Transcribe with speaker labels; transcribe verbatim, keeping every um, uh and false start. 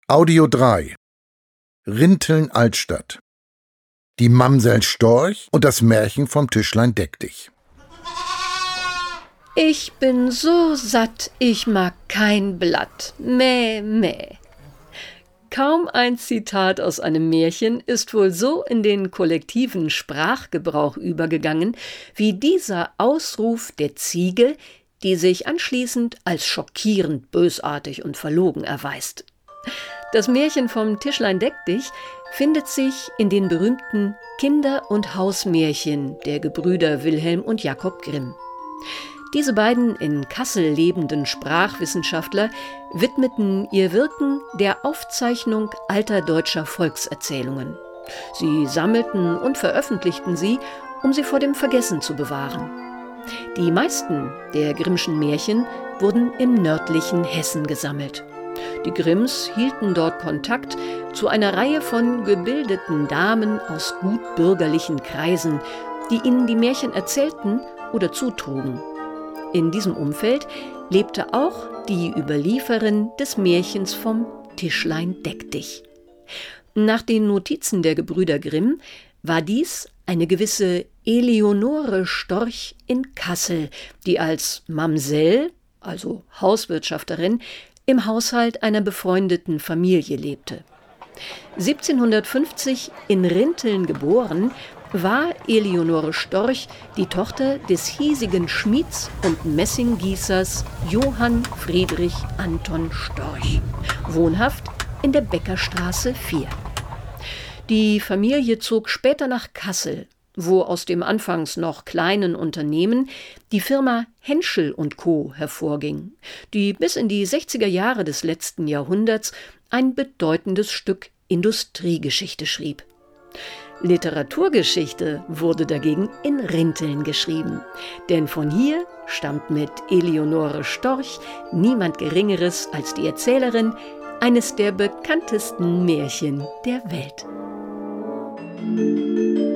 Speaker 1: Audio drei. Rinteln Altstadt. Die Mamsell Storch und das Märchen vom Tischlein deck dich.
Speaker 2: Ich bin so satt, ich mag kein Blatt. Mäh, mäh. Kaum ein Zitat aus einem Märchen ist wohl so in den kollektiven Sprachgebrauch übergegangen, wie dieser Ausruf der Ziege, die sich anschließend als schockierend bösartig und verlogen erweist. Das Märchen vom Tischlein deck dich findet sich in den berühmten Kinder- und Hausmärchen der Gebrüder Wilhelm und Jakob Grimm. Diese beiden in Kassel lebenden Sprachwissenschaftler widmeten ihr Wirken der Aufzeichnung alter deutscher Volkserzählungen. Sie sammelten und veröffentlichten sie, um sie vor dem Vergessen zu bewahren. Die meisten der Grimmschen Märchen wurden im nördlichen Hessen gesammelt. Die Grimms hielten dort Kontakt zu einer Reihe von gebildeten Damen aus gutbürgerlichen Kreisen, die ihnen die Märchen erzählten oder zutrugen. In diesem Umfeld lebte auch die Überlieferin des Märchens vom Tischlein deck dich. Nach den Notizen der Gebrüder Grimm war dies eine gewisse Eleonore Storch in Kassel, die als Mamsell, also Hauswirtschafterin, im Haushalt einer befreundeten Familie lebte. siebzehnhundertfünfzig in Rinteln geboren, war Eleonore Storch die Tochter des hiesigen Schmieds und Messinggießers Johann Friedrich Anton Storch, wohnhaft in der Bäckerstraße vier. Die Familie zog später nach Kassel, wo aus dem anfangs noch kleinen Unternehmen die Firma Henschel und Co. hervorging, die bis in die sechziger Jahre des letzten Jahrhunderts ein bedeutendes Stück Industriegeschichte schrieb. Literaturgeschichte wurde dagegen in Rinteln geschrieben, denn von hier stammt mit Eleonore Storch niemand Geringeres als die Erzählerin eines der bekanntesten Märchen der Welt.